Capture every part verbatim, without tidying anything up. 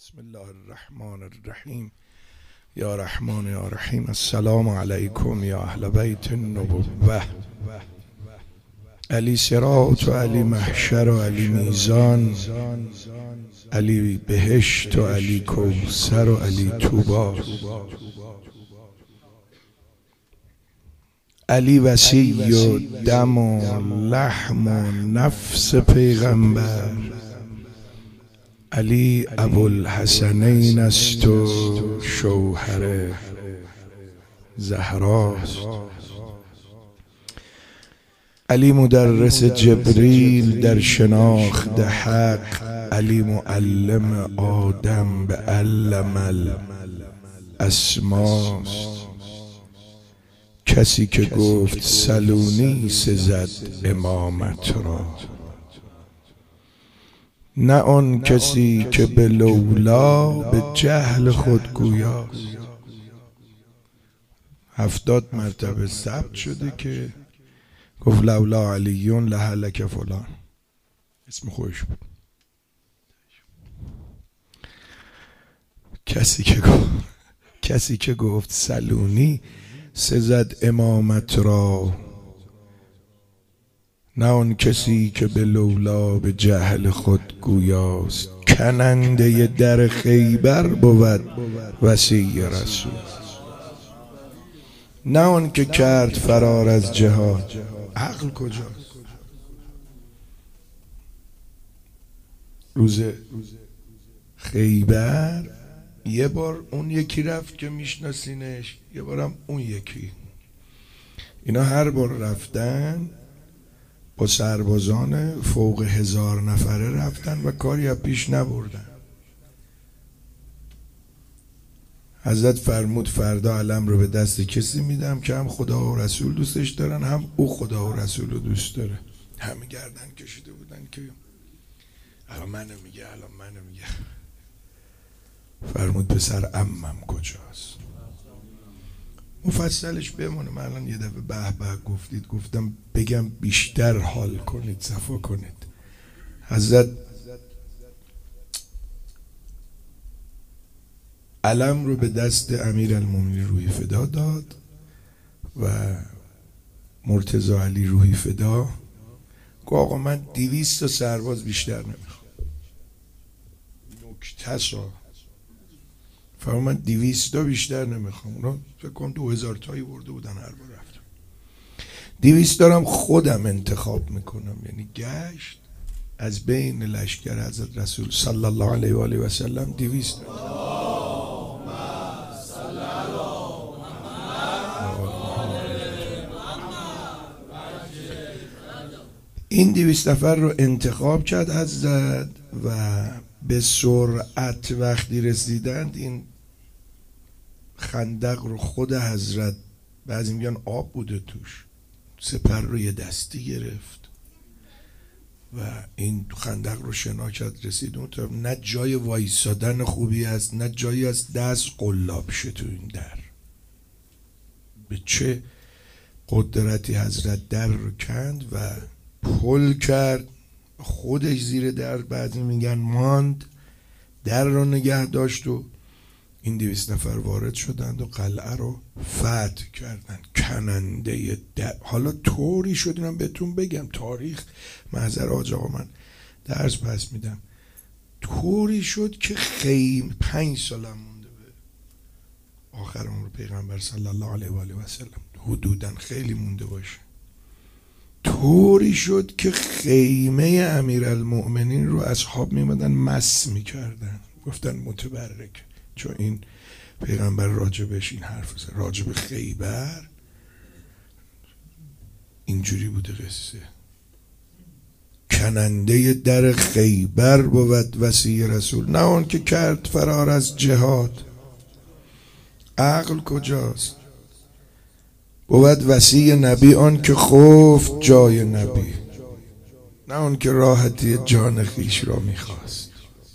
بسم الله الرحمن الرحیم. یا رحمان یا رحیم. السلام علیکم یا اهل بیت النبوة. علی صراط و علی محشر و علی میزان، علی بهشت و علی کوثر و علی طوبا. علی وصی و دم و لحم و نفس پیغمبر، علی ابوالحسنین است و شوهر زهراست. علی مدرس جبریل در شناخت حق، علی معلم آدم به علم الاسماست. کسی که گفت سلونی سزد امامت را، نه آن کسی که به لولا به جهل خود گویاست. هفتاد مرتبه ثبت شده که گفت لولا علیون لهلک فلان. اسم خوش بود. کسی که گفت کسی که گفت سلونی سزد امامت را، نه آن کسی که به لولا به جهل خود گویاست. کننده در خیبر بود وصی رسول، نه آن که کرد فرار از جهاد. عقل کجاست؟ روز خیبر یه بار اون یکی رفت که میشناسینش، یه بارم اون یکی. اینا هر بار رفتن با سربازان فوق هزار نفره رفتن و کاری از پیش نبردن. حضرت فرمود فردا علم رو به دست کسی میدم که هم خدا و رسول دوستش دارن، هم او خدا و رسول رو دوست داره. همه گردن کشیده بودن که الان منو میگه الان منو میگه. فرمود پسر عمم کجاست؟ مفصلش بمونه. من الان یه دفعه به به گفتید، گفتم بگم بیشتر حال کنید، صفا کنید. حضرت علم رو به دست امیرالمومنین روحی فدا داد و مرتضی علی روحی فدا گفت آقا من دویست تا سرباز بیشتر نمیخوام. نکته سا فرمان من دویست تا بیشتر نمیخوام. اونا فکر کنم دو هزار تایی برده بودن هر بار رفتم. دویست دارم خودم انتخاب میکنم. یعنی گشت از بین لشکر حضرت رسول صلی الله علیه و آله و سلم دویست این دویست نفر رو انتخاب کرد حضرت و به سرعت وقتی رسیدند این خندق رو خود حضرت، بعضی میگن آب بوده توش، سپر رو یه دستی گرفت و این خندق رو شنا کرد. رسید اون طرف، نه جای وایسادن خوبی است نه جایی از دست قلاب شه تو این در. به چه قدرتی حضرت در رو کند و پل کرد، خودش زیر در، بعضی میگن ماند، در رو نگه داشت و این دویست نفر وارد شدند و قلعه رو فتح کردند. کننده در. حالا طوری شد، اینم بهتون بگم تاریخ محضر آج آقا من درس پس میدم. طوری شد که خیم پنج سالم مونده به آخر عمر پیغمبر صلی الله علیه و آله و سلم، حدوداً خیلی مونده باشه. طوری شد که خیمه امیرالمؤمنین رو اصحاب میمدن مس میکردن، گفتن متبرک، چون این پیغمبر راجبش این حرف زد. راجب خیبر اینجوری بوده قصه. کننده در خیبر بود وصی رسول، نه آن که کرد فرار از جهاد. عقل کجاست؟ بود وصی نبی آن که خفت جای نبی، نه آن که راحتی جان خیش را میخواست.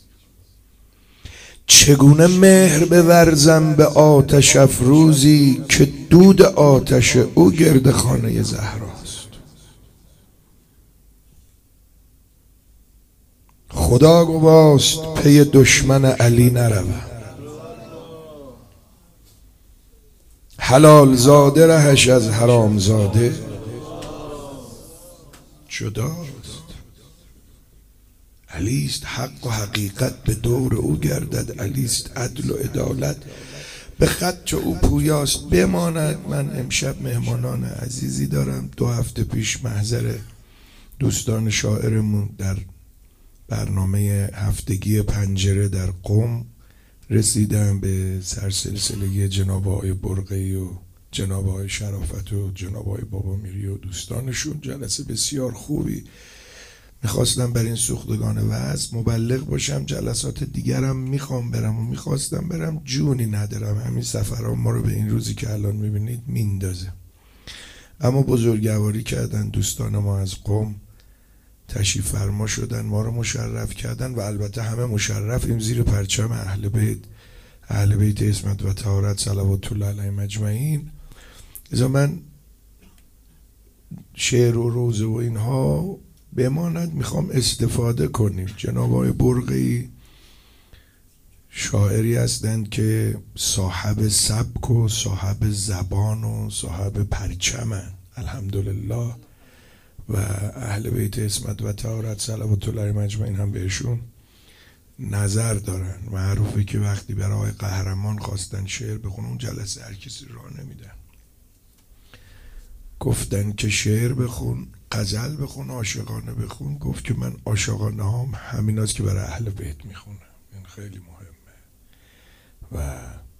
چگونه مهر بورزم به آتش افروزی، که دود آتش او گرد خانه زهراست. خدا گواست پی دشمن علی نروم، حلال زاده رهش از حرام زاده جداست. علیست حق و حقیقت به دور او گردد، علیست عدل و عدالت به خط او پویاست. بماند من امشب مهمانان عزیزی دارم. دو هفته پیش محضر دوستان شاعرمون در برنامه هفتگی پنجره در قم رسیدم به سرسلسله جناب آقای برقی و جناب آقای شرافت و جناب آقای بابا میری و دوستانشون. جلسه بسیار خوبی. میخواستم بر این سوختگان وعظ مبلغ باشم، جلسات دیگرم میخوام برم و میخواستم برم، جونی ندارم. همین سفرها ما رو به این روزی که الان میبینید میندازه. اما بزرگواری کردن دوستان ما از قم، تشریف فرما شدن، ما رو مشرف کردن و البته همه مشرفیم زیر پرچم اهل بیت، اهل بیت عصمت و طهارت صلوات الله علیهم اجمعین. ازا من شعر و روزه و اینها بماند، میخوام استفاده کنیم. جناب آقای برقی شاعری هستند که صاحب سبک و صاحب زبان و صاحب پرچمن الحمدلله، و اهل بیت عصمت و طهارت صلوات الله علیهم اجمعین هم بهشون نظر دارن. معروفه که وقتی برای قهرمان خواستن شعر بخونن اون جلسه هر کسی راه نمیدن، گفتن که شعر بخون، غزل بخون، عاشقانه بخون. گفت که من عاشقانه هم همین است که برای اهل بیت میخونم. این خیلی مهمه. و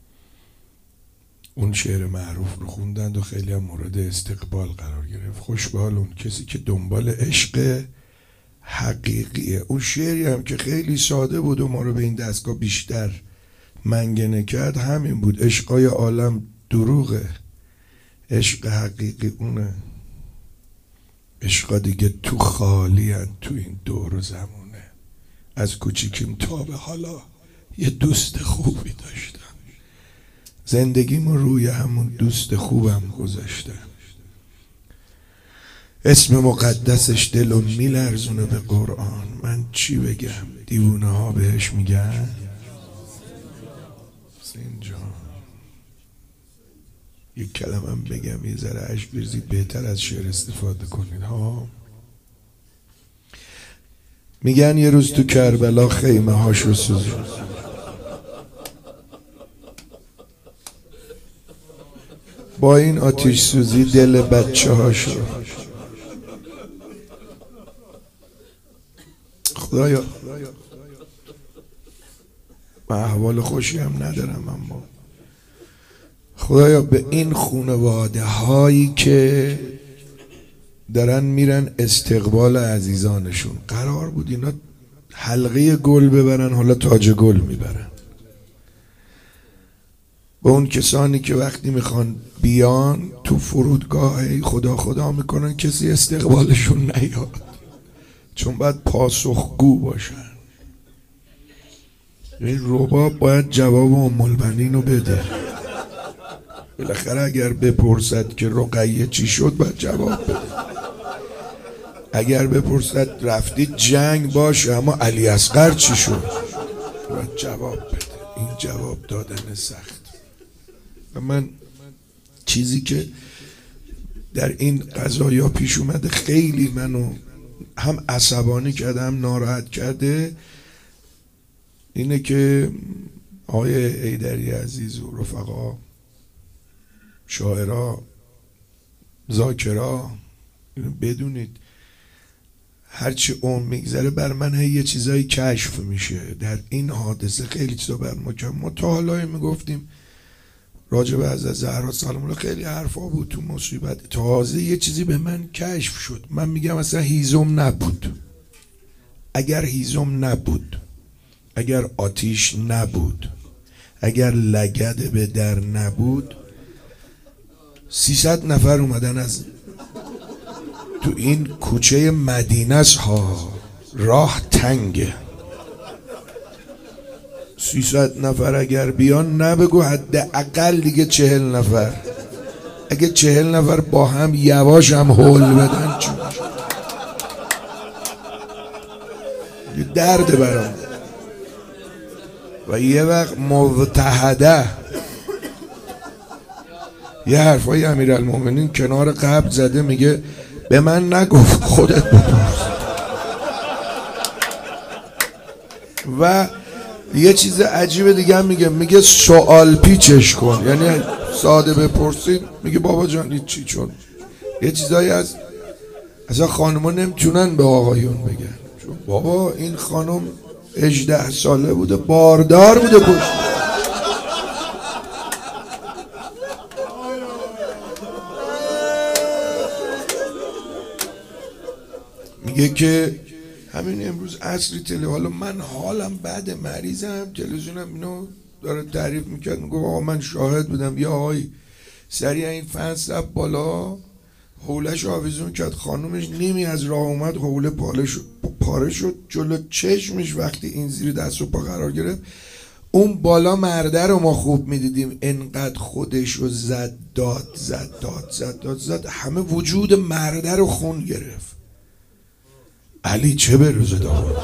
اون شعر معروف رو خوندند و خیلی هم مورد استقبال قرار گرفت. خوش به حال اون کسی که دنبال عشق حقیقیه. اون شعری هم که خیلی ساده بود و ما رو به این دستگاه بیشتر منگنه کرد همین بود: عشقای عالم دروغه، عشق حقیقی اونه. عشقا دیگه تو خالی هن تو این دور و زمونه. از کوچیکیم تا به حالا یه دوست خوبی داشتم، زندگیمو روی همون دوست خوبم گذاشتم. اسم مقدسش دلو میلرزونه به قرآن. من چی بگم؟ دیوونه ها بهش میگن حسین جان. یک کلمه هم بگم یه ذره عشق بریزید، بهتر از شعر استفاده کنید ها. میگن یه روز تو کربلا خیمه هاشو سوزون، با این آتش سوزی دل بچه هاشو. خدایا من احوال خوشی هم ندارم، اما خدایا به این خانواده هایی که دارن میرن استقبال عزیزانشون، قرار بود اینا حلقه گل ببرن، حالا تاج گل میبرن. به اون کسانی که وقتی میخوان بیان تو فرودگاه خدا خدا میکنن کسی استقبالشون نیاد، چون باید پاسخگو باشن. این رباب باید جواب ام البنین رو بده. بالاخره اگر بپرسد که رقیه چی شد باید جواب بده. اگر بپرسد رفتید جنگ باشه اما علی اصغر چی شد باید جواب بده. این جواب دادن سخت. و من چیزی که در این قضایا پیش اومده خیلی منو هم عصبانی کرده هم ناراحت کرده اینه که آقای حیدری عزیز و رفقا، شاعرها، ذاکرها، بدونید هرچی عمر میگذره بر من هی یه چیزایی کشف میشه. در این حادثه خیلی چیزا بر ما که ما تا حالا میگفتیم راجع به حضرت زهرا سلام الله خیلی حرفا بود تو مصیبت، تازه یه چیزی به من کشف شد. من میگم اصلا هیزم نبود. اگر هیزم نبود، اگر آتیش نبود، اگر لگد به در نبود، سیصد نفر اومدن از تو این کوچه مدینه است ها، راه تنگه. سیصد نفر اگر بیان نبگو حداقل دیگه چهل نفر، اگه چهل نفر با هم یواش هم هول بدن چون درد برام و یه وقت متحده یه حرفای امیرالمومنین کنار قبر زده، میگه به من نگفت خودت بپرس. و یه چیز عجیب دیگه هم میگه، میگه سوال پیچش کن، یعنی ساده بپرسی. میگه بابا جان چی؟ چون یه چیزایی از اصلا خانوما نمیتونن به آقایون بگن، چون بابا این خانم هجده ساله بوده باردار بوده پشت. میگه که همین امروز عصری تله، حالا من حالم بعد مریضم، تلویزیونم اینو داره تعریف میکرد، میگه آقا من شاهد بودم یه آقای سریع این فنس رفت بالا، حولش آویزون کرد، خانومش نیمی از راه اومد، حوله پاره شد پاره شد جلو چشمش. وقتی این زیر دست و پا قرار گرفت، اون بالا مرده رو ما خوب میدیدیم، انقدر خودش رو زد داد زد داد زد داد زد، همه وجود مرده رو خون گرفت. علی چه به روز داورده،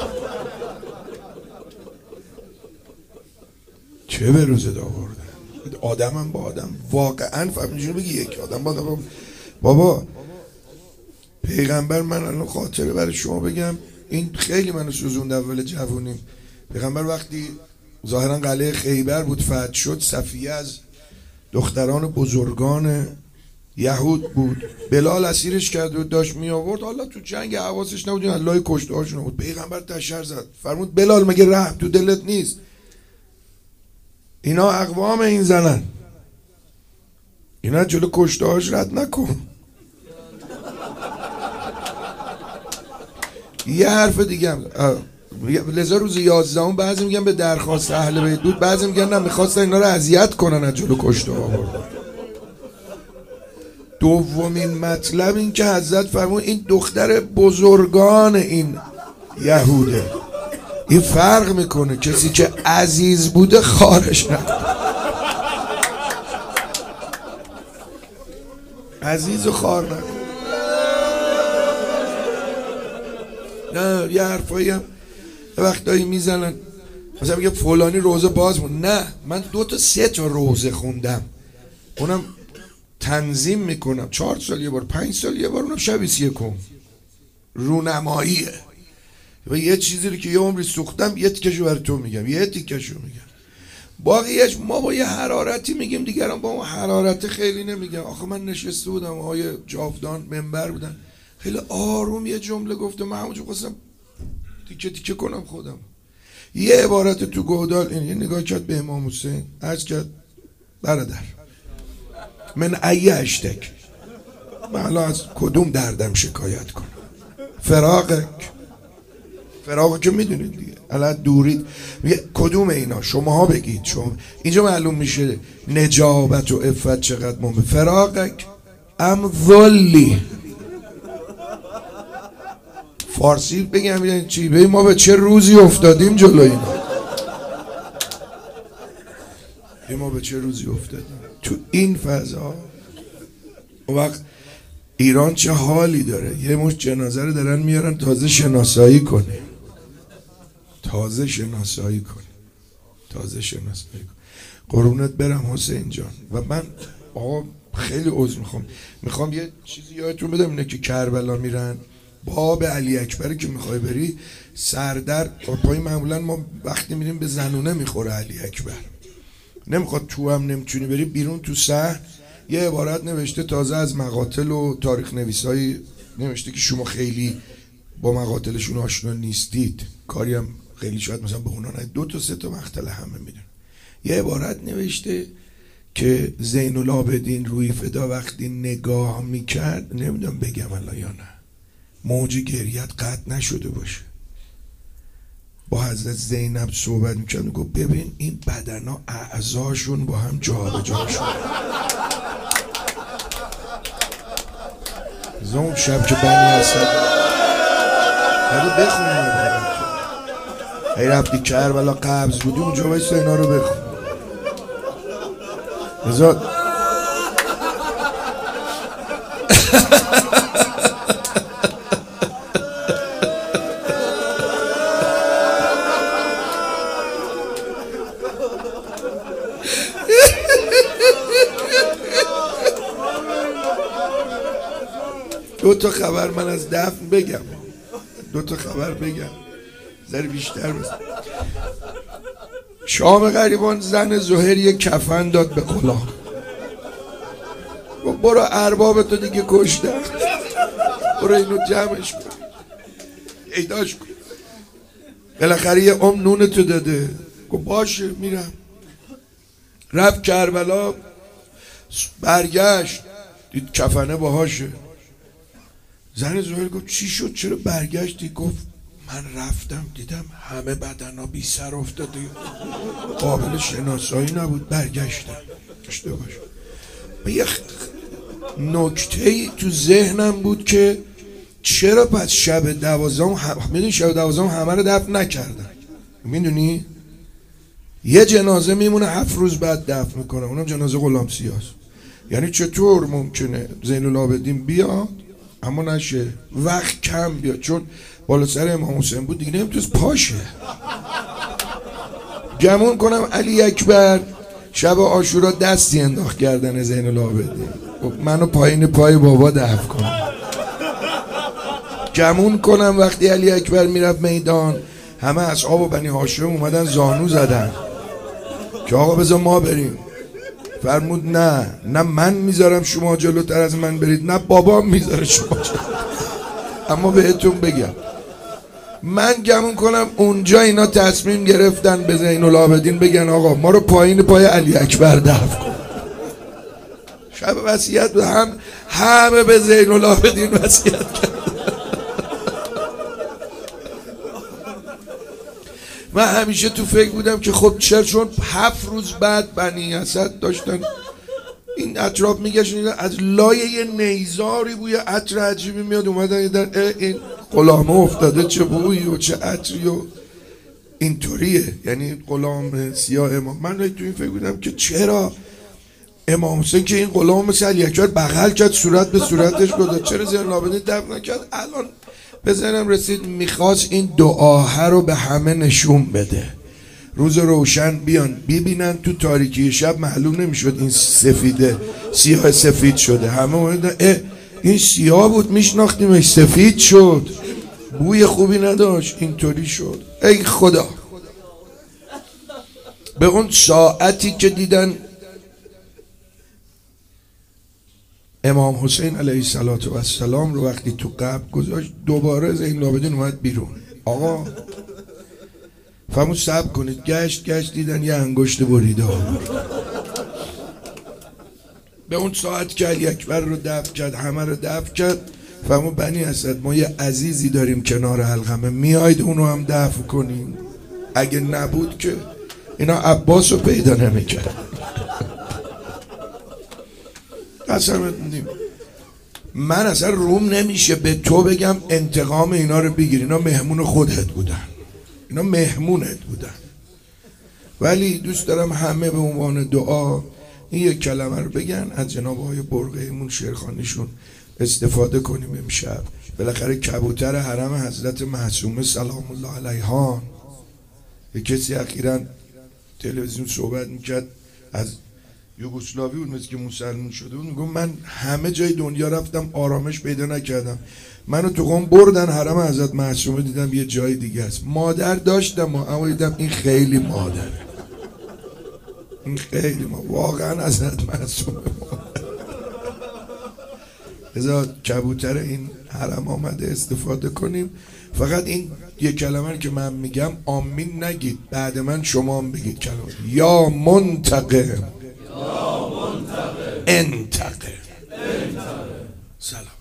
چه به روز داورده. آدم هم با آدم واقعا فهمیدی بگی یک آدم با آدم. بابا پیغمبر، من الان خاطره برای شما بگم، این خیلی منو سوزوند اول جوونیم. پیغمبر وقتی ظاهرا قلعه خیبر بود فتح شد، صفیه از دختران بزرگان یهود بود، بلال اسیرش کرد و داشت می آورد. حالا تو جنگ حواسش نبود، الله کشته هاشون بود. پیغمبر تشر زد، فرمود بلال مگه رحم تو دلت نیست؟ اینا اقوام این زنن، اینا جلو کشته هاش رد نکن. یه حرف دیگه هم، لذا روز یازدهم بعضی میگن به درخواست اهل بیت بود، بعضی میگن نه میخواستن اینا رو اذیت کنن از جلو کشته ها آوردن. دومین مطلب این که حضرت فرمود این دختر بزرگان این یهوده، این فرق میکنه، کسی که عزیز بوده خارش نکنه، عزیز و خار نکنه. نه یه حرفایی هم وقتایی میزنن، مثلا میگه فلانی روزه باز مون. نه، من دو تا سه تا روزه خوندم، اونم تنظیم میکنم، چهار سال یه بار، پنج سال یه بار، اونم شبیه یکم رونماییه. و یه چیزی رو که یه عمری سوختم یه تیکشو برای تو میگم، یه تیکشو میگم، باقیش ما با یه حرارتی میگیم، دیگران با اون حرارت خیلی نمیگم. آخه من نشسته بودم، آقای جاودان منبر بودن، خیلی آروم یه جمله گفته، من همونجا خواستم تیکه تیکه کنم خودم. یه عبارت تو گودال این، یه نگاه کرد به امام حسین، عرض کرد برادر من ای اشتک، من الان از کدوم دردم شکایت کنم؟ فراقک، فراق که میدونید دیگه، الان دورید، میگه کدوم اینا شماها بگید. شما اینجا معلوم میشه نجابت و عفت چقدر مهمه. فراقک ام ذلی، فارسی بگم یعنی چی؟ بگیم ما به چه روزی افتادیم جلو اینا، ما به چه روزی افتادیم تو این فضا. اون وقت ایران چه حالی داره، یه مش جنازه رو دارن میارن تازه شناسایی کنه، تازه شناسایی کنه، تازه شناسایی کنه. قربونت برم حسین جان. و من آقا خیلی عذر میخوام، میخوام یه چیزی یادتون بدم، اینه که کربلا میرن باب علی اکبر که میخوای بری سردر پای، معمولا ما وقتی میریم به زنونه میخوره علی اکبر، نمیخواد تو هم نمیتونی بری بیرون، تو صحن یه عبارت نوشته تازه از مقاتل و تاریخ نویسایی نوشته که شما خیلی با مقاتلشون آشنا نیستید، کاری هم خیلی شاید مثلا به اونا نه، دو تا سه تا مقتل همه میدونن. یه عبارت نوشته که زین العابدین روی فدا وقتی نگاه میکرد، نمیدونم بگم الان یا نه، موج گریت قطع نشده باشه، با حضرت زینب صحبت میکرد، میگو ببین این بدنا اعضاشون با هم جا به جا شد. اون شب که بنی اسد هرو بخونیم، هی رفتی کربلا قبض بودی اونجا بایستا اینا رو بخون. ازاد دو تا خبر من از دفن بگم، دو تا خبر بگم ذره بیشتر بزن. شام غریبان زن زهر یک کفن داد به غلام، برو ارباب تو دیگه کشتن، برو اینو جمعش کن ایداش کن. بالاخره یه ام نون تو داده، گفت باشه میرم. رفت کربلا، برگشت دید کفنه باهاشه. زن زهر گفت چی شد چرا برگشتی؟ گفت من رفتم دیدم همه بدنا بی سر افتاده، قابل شناسایی نبود، برگشتم. داشته باش. یه نکته تو ذهنم بود که چرا پس شب دوازدهم هم... میدونی شب دوازدهم همه رو دفن نکردن؟ میدونی یه جنازه میمونه هفت روز بعد دفن میکنه، اونم جنازه غلام سیاست. یعنی چطور ممکنه زین العابدین بیاد اما نشه، وقت کم بیاد، چون بالا سر امام حسین بود دیگه نمیتونست پاشه. گمون کنم علی اکبر شب عاشورا دستی انداخت کردن زین العابدین، منو پایین پای بابا دفن کنم. گمون کنم وقتی علی اکبر میرفت میدان همه اصحاب و بنی هاشم اومدن زانو زدن که آقا بذار ما بریم. فرمود نه نه من میذارم شما جلوتر از من برید، نه بابام میذاره شما جلوتر. اما بهتون بگم من گمون کنم اونجا اینا تصمیم گرفتن به زین العابدین بگن آقا ما رو پایین پای علی اکبر دفن کن. شب وصیت هم همه به زین العابدین وصیت کرد. من همیشه تو فکر بودم که خب چرا، چون هفت روز بعد بنی اسد داشتن این اطراف میگشتن، از لایه یه نیزاری بوی عطر عجیبی میاد، اومدن دیدن این غلامه افتاده چه بویی و چه عطری و اینطوریه. یعنی غلام سیاه امام. من تو این فکر بودم که چرا امام حسین که این غلام مثل علی اکبر بغل کرد صورت به صورتش گذاشت، چرا زین العابدین دفن نکرد؟ الان بزنم رسید میخواست این دعاه رو به همه نشون بده، روز روشن بیان ببینن تو تاریکی شب معلوم نمیشد این سفیده سیاه سفید شده. همه اومدن این سیاه بود میشناختیمش سفید شد، بوی خوبی نداشت، اینطوری شد. ای خدا، به اون ساعتی که دیدن امام حسین علیه السلام رو وقتی تو قبر گذاشت، دوباره زین العابدین اومد بیرون. آقا فرمود صبر کنید. گشت گشت دیدن یه انگشت بریده آورد. به اون ساعت که علی اکبر رو دفن کرد، همه رو دفن کرد، فرمود بنی اسد ما یه عزیزی داریم کنار حلقمه، میاید اونو هم دفن کنیم؟ اگه نبود که اینا عباس رو پیدا نمیکرد. قسمت میدیم من اصلا روم نمیشه به تو بگم انتقام اینا رو بگیر، اینا مهمون خودت بودن، اینا مهمونت بودن. ولی دوست دارم همه به عنوان دعا این یک کلمه رو بگن، از جناب آقای برقیمون شیرخانیشون استفاده کنیم امشب. بالاخره کبوتر حرم حضرت معصومه سلام الله علیها، یک کسی اخیراً تلویزیون صحبت میکرد از یوگسلاوی بود، مثل که مسلمان شده بود، میگم من همه جای دنیا رفتم آرامش پیدا نکردم، منو تو قم بردن حرم حضرت معصومه دیدم یه جای دیگه است. مادر داشتم اما دیدم این خیلی مادره، این خیلی ما واقعا حضرت معصومه مادر. ازا کبوتر این حرم آمده استفاده کنیم. فقط این یک کلمه که من میگم آمین نگید، بعد من شما هم بگید کلمه یا منتقم انتقم. سلام.